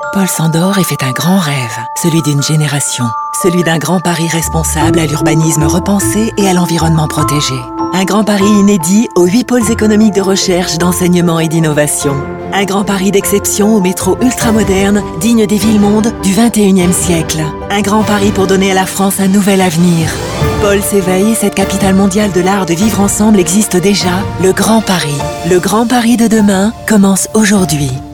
Paul s'endort et fait un grand rêve, celui d'une génération. Celui d'un grand Paris responsable à l'urbanisme repensé et à l'environnement protégé. Un grand Paris inédit aux 8 pôles économiques de recherche, d'enseignement et d'innovation. Un grand Paris d'exception au métro ultramoderne, digne des villes-mondes du 21e siècle. Un grand Paris pour donner à la France un nouvel avenir. Paul s'éveille et cette capitale mondiale de l'art de vivre ensemble existe déjà, le Grand Paris. Le Grand Paris de demain commence aujourd'hui.